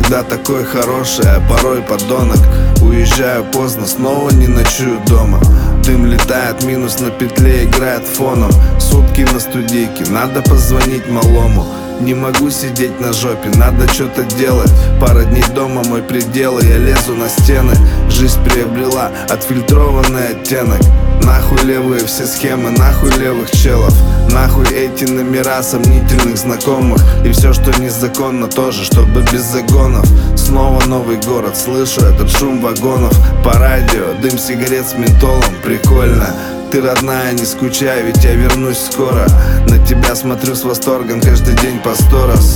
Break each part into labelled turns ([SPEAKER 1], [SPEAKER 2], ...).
[SPEAKER 1] всегда такой хороший, а порой подонок. Уезжаю поздно, снова не ночую дома. Дым летает, минус на петле играет фоном. Сутки на студийке, надо позвонить малому. Не могу сидеть на жопе, надо что-то делать. Пара дней дома мой предел, и я лезу на стены. Жизнь приобрела отфильтрованный оттенок. Нахуй левые все схемы, нахуй левых челов. Нахуй эти номера сомнительных знакомых. И все, что незаконно, тоже, чтобы без загонов. Снова новый город, слышу этот шум вагонов. По радио дым сигарет с ментолом, прикольно. Ты родная, не скучай, ведь я вернусь скоро. На тебя смотрю с восторгом каждый день по 100 раз.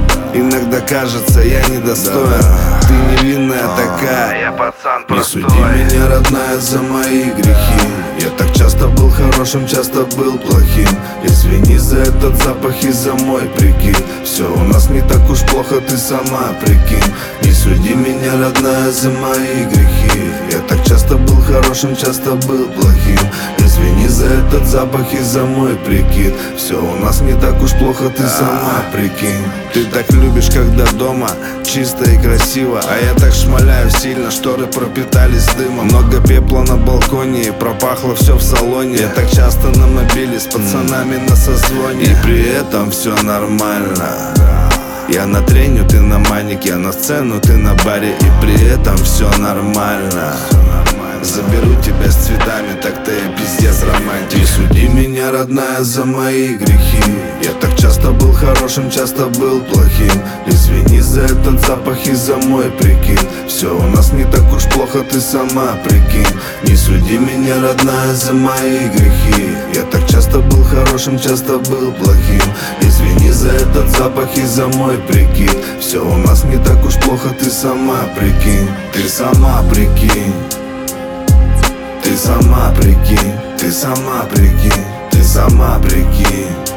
[SPEAKER 1] Иногда кажется, я недостоин. Ты невинная такая, я пацан простой. Не суди меня, родная, за мои грехи. Я так часто был хорошим, часто был плохим. Извини за этот запах и за мой прикид. Все у нас не так уж плохо, ты сама прикинь. Не суди меня, родная, за мои грехи. Я так часто был хорошим, часто был плохим. Извини за этот запах и за мой прикид. Все у нас не так уж плохо, ты сама прикинь. Ты так любишь, когда дома чисто и красиво, а я так шмаляю сильно, шторы пропитались дымом. Много пепла на балконе и пропахло все в салоне. Я так часто на мобиле с пацанами на созвоне. И при этом все нормально. Я на треню, ты на манике, я на сцену, ты на баре. И при этом все нормально. Заберу тебя с цветами, так-то я пиздец романтик. Не суди меня, родная, за мои грехи. Я так часто был хорошим, часто был плохим. Извини за этот запах и за мой прикид. Все у нас не так уж плохо, ты сама прикинь. Не суди меня, родная, за мои грехи. Я так часто был хорошим, часто был плохим. Извини за этот запах и за мой прикид. Все у нас не так уж плохо, ты сама прикинь. Ты сама прикинь. Ты сама прикинь, ты сама прикинь, ты сама прикинь.